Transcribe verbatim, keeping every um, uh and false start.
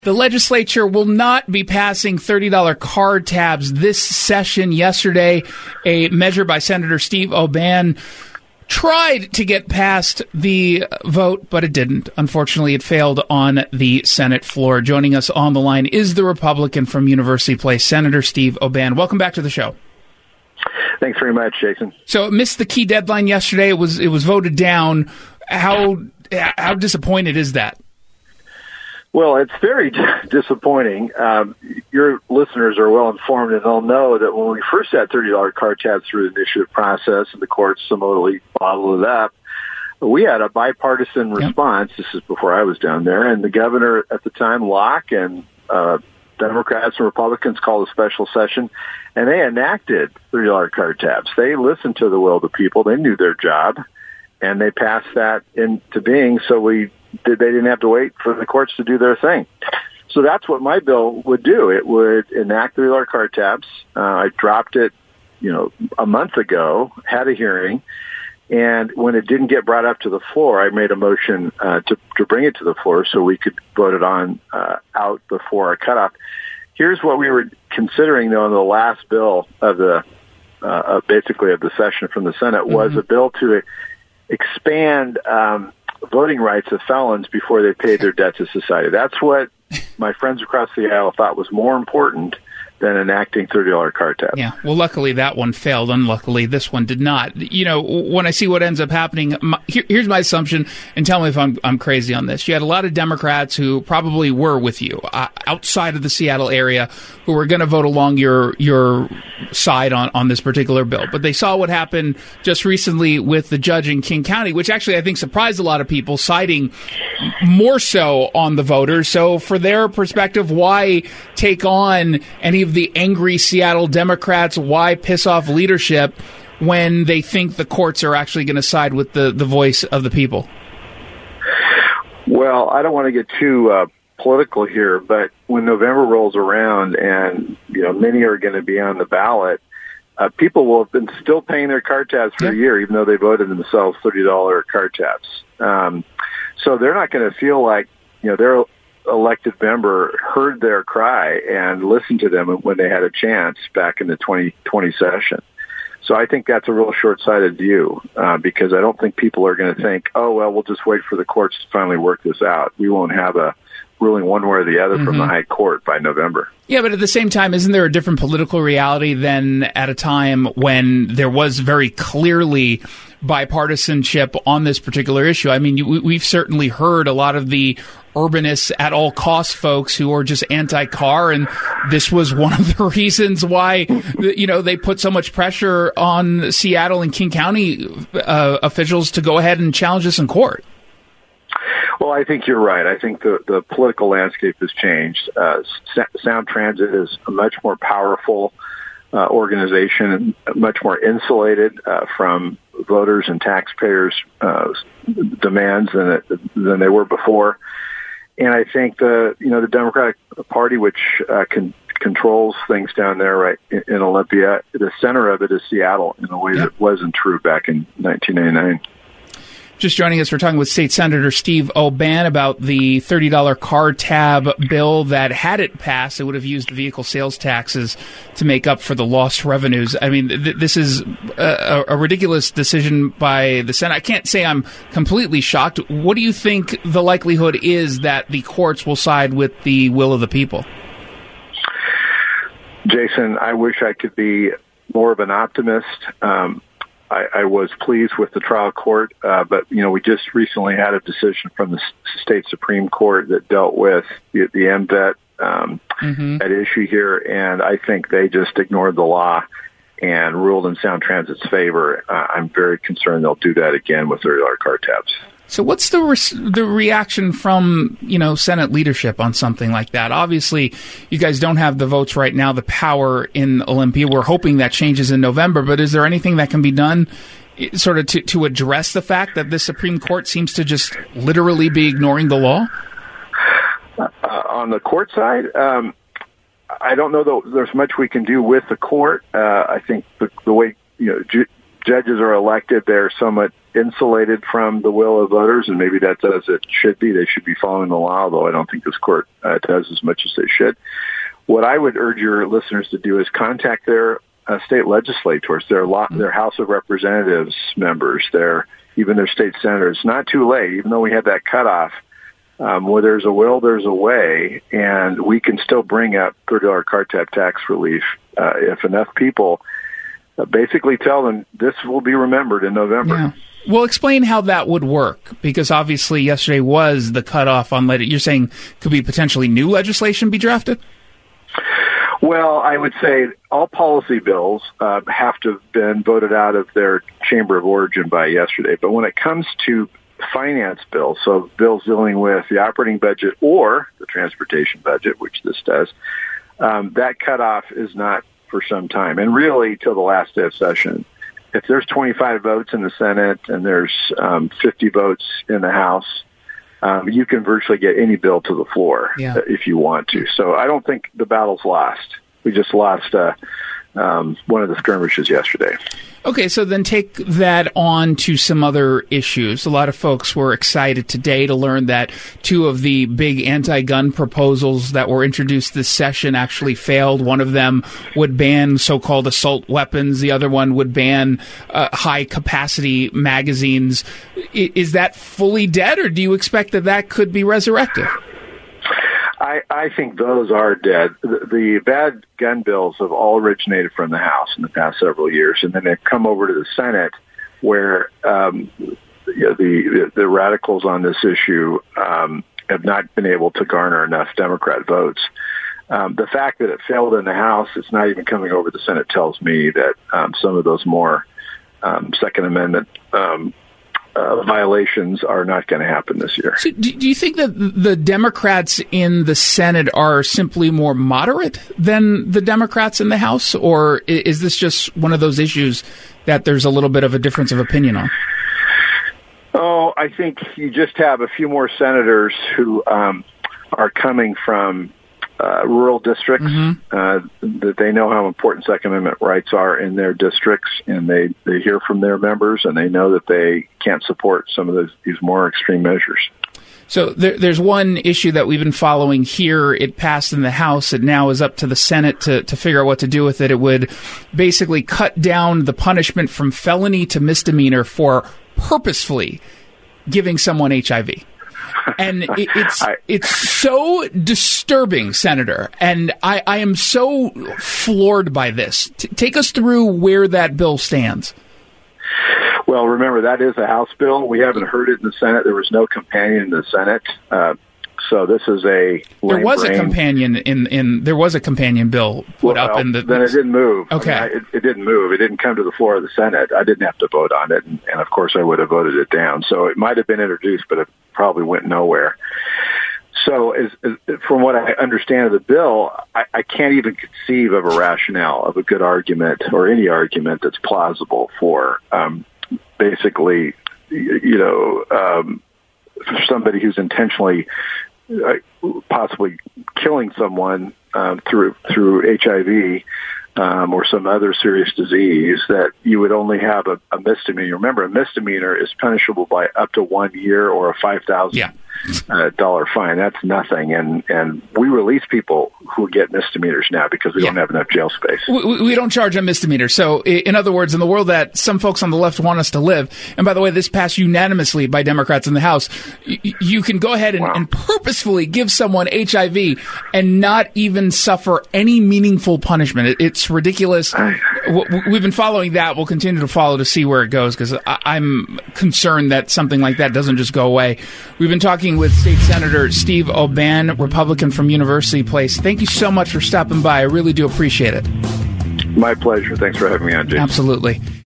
The legislature will not be passing thirty dollars card tabs this session. Yesterday, a measure by Senator Steve O'Ban tried to get past the vote, but it didn't. Unfortunately, it failed on the Senate floor. Joining us on the line is the Republican from University Place, Senator Steve O'Ban. Welcome back to the show. Thanks very much, Jason. So it missed the key deadline yesterday. It was it was voted down. How how disappointed is that? Well, it's very disappointing. Um, your listeners are well informed, and they'll know that when we first had thirty dollars card tabs through the initiative process, and the courts similarly followed it up, we had a bipartisan response. Yep. This is before I was down there, and the governor at the time, Locke, and uh, Democrats and Republicans called a special session, and they enacted thirty dollars card tabs. They listened to the will of the people. They knew their job, and they passed that into being. So we. They didn't have to wait for the courts to do their thing. So that's what my bill would do. It would enact thirty dollars card tabs. Uh, I dropped it, you know, a month ago, had a hearing, and when it didn't get brought up to the floor, I made a motion uh, to, to bring it to the floor so we could vote it on uh, out before our cutoff. Here's what we were considering, though, in the last bill of the, uh, basically of the session from the Senate, mm-hmm. was a bill to expand um, voting rights of felons before they paid their debt to society. That's what my friends across the aisle thought was more important than enacting thirty dollars card tabs. Yeah, well, luckily that one failed. Unluckily, this one did not. You know, when I see what ends up happening, my, here, here's my assumption, and tell me if I'm, I'm crazy on this. You had a lot of Democrats who probably were with you uh, outside of the Seattle area who were going to vote along your your side on, on this particular bill. But they saw what happened just recently with the judge in King County, which actually I think surprised a lot of people, siding more so on the voters. So for their perspective, why take on any of the angry Seattle Democrats? Why piss off leadership when they think the courts are actually going to side with the, the voice of the people? Well, I don't want to get too uh, political here, but when November rolls around and, you know, many are going to be on the ballot, uh, people will have been still paying their card tabs for yeah. a year, even though they voted themselves thirty dollars card tabs. Um, so they're not going to feel like, you know, they're elected member heard their cry and listened to them when they had a chance back in the twenty twenty session. So I think that's a real short-sighted view uh, because I don't think people are going to think, oh, well, we'll just wait for the courts to finally work this out. We won't have a ruling one way or the other mm-hmm. from the high court by November. Yeah, but at the same time, isn't there a different political reality than at a time when there was very clearly bipartisanship on this particular issue? I mean, we, we've certainly heard a lot of the urbanists at all costs folks who are just anti-car, and this was one of the reasons why, you know, they put so much pressure on Seattle and King County uh, officials to go ahead and challenge this in court. Well, I think you're right. I think the, the political landscape has changed. Uh, Sound Transit is a much more powerful uh, organization and much more insulated uh, from voters and taxpayers' uh, demands than it, than they were before. And I think the you know the Democratic Party, which uh, can, controls things down there, right in, in Olympia, the center of it is Seattle in a way yep. that wasn't true back in nineteen ninety-nine. Just joining us, we're talking with State Senator Steve O'Ban about the thirty dollars car tab bill that, had it passed, it would have used vehicle sales taxes to make up for the lost revenues. I mean, th- this is a, a ridiculous decision by the Senate. I can't say I'm completely shocked. What do you think the likelihood is that the courts will side with the will of the people? Jason, I wish I could be more of an optimist. Um, I, I was pleased with the trial court, uh, but, you know, we just recently had a decision from the S- state Supreme Court that dealt with the, the M V E T um, mm-hmm. at issue here, and I think they just ignored the law and ruled in Sound Transit's favor. Uh, I'm very concerned they'll do that again with thirty dollars car tabs. So what's the re- the reaction from, you know, Senate leadership on something like that? Obviously, you guys don't have the votes right now, the power in Olympia. We're hoping that changes in November, but is there anything that can be done sort of to, to address the fact that the Supreme Court seems to just literally be ignoring the law? Uh, on the court side, um, I don't know that there's much we can do with the court. Uh, I think the, the way, you know, ju- judges are elected, they're somewhat insulated from the will of voters, and maybe that's as it should be. They should be following the law, although I don't think this court uh, does as much as they should. What I would urge your listeners to do is contact their uh, state legislators, their law, their House of Representatives members, their even their state senators. It's not too late, even though we had that cutoff. Um, where there's a will, there's a way, and we can still bring up thirty dollars car tab tax relief uh, if enough people uh, basically tell them this will be remembered in November. Yeah. Well, explain how that would work, because obviously yesterday was the cutoff on legislation. You're saying could be potentially new legislation be drafted? Well, I would say all policy bills uh, have to have been voted out of their chamber of origin by yesterday. But when it comes to finance bills, so bills dealing with the operating budget or the transportation budget, which this does, um, that cutoff is not for some time, and really till the last day of session. If there's twenty-five votes in the Senate and there's um, fifty votes in the House, um, you can virtually get any bill to the floor yeah. if you want to. So I don't think the battle's lost. We just lost uh, um, one of the skirmishes yesterday. Okay, so then take that on to some other issues. A lot of folks were excited today to learn that two of the big anti-gun proposals that were introduced this session actually failed. One of them would ban so-called assault weapons. The other one would ban uh, high-capacity magazines. I- is that fully dead, or do you expect that that could be resurrected? I, I think those are dead. The, the bad gun bills have all originated from the House in the past several years, and then they've come over to the Senate, where um, you know, the, the radicals on this issue um, have not been able to garner enough Democrat votes. Um, the fact that it failed in the House, it's not even coming over the Senate, tells me that um, some of those more um, Second Amendment um Uh, violations are not going to happen this year. So do, do you think that the Democrats in the Senate are simply more moderate than the Democrats in the House, or is this just one of those issues that there's a little bit of a difference of opinion on? Oh, I think you just have a few more senators who um, are coming from Uh, rural districts, mm-hmm. uh, that they know how important Second Amendment rights are in their districts, and they, they hear from their members, and they know that they can't support some of those, these more extreme measures. So there, there's one issue that we've been following here. It passed in the House. It now is up to the Senate to, to figure out what to do with it. It would basically cut down the punishment from felony to misdemeanor for purposefully giving someone H I V. And it, it's it's so disturbing, Senator, and I, I am so floored by this. T- take us through where that bill stands. Well, remember, that is a House bill. We haven't heard it in the Senate. There was no companion in the Senate. Uh, so this is a There was brain. a companion in, in there was a companion bill put well, up in the then it didn't move. Okay. I mean, I, it, it didn't move. It didn't come to the floor of the Senate. I didn't have to vote on it, and, and of course I would have voted it down. So it might have been introduced, but it probably went nowhere. So as, as, from what I understand of the bill, I, I can't even conceive of a rationale of a good argument or any argument that's plausible for um, basically, you know, um, for somebody who's intentionally uh, possibly killing someone um, through through H I V um, or some other serious disease, that you would only have a, a misdemeanor. Remember, a misdemeanor is punishable by up to one year or a five thousand yeah. uh, dollar fine. That's nothing, and and we release people who get misdemeanors now because we yeah. don't have enough jail space. We, we don't charge a misdemeanor. So, in other words, in the world that some folks on the left want us to live, and by the way, this passed unanimously by Democrats in the House, y- you can go ahead and, wow. and purposefully give someone H I V and not even suffer any meaningful punishment. It, it's ridiculous. We've been following that. We'll continue to follow to see where it goes, because I'm concerned that something like that doesn't just go away. We've been talking with State Senator Steve Oban, Republican from University Place. Thank you so much for stopping by. I really do appreciate it. My pleasure. Thanks for having me on, Jason. Absolutely.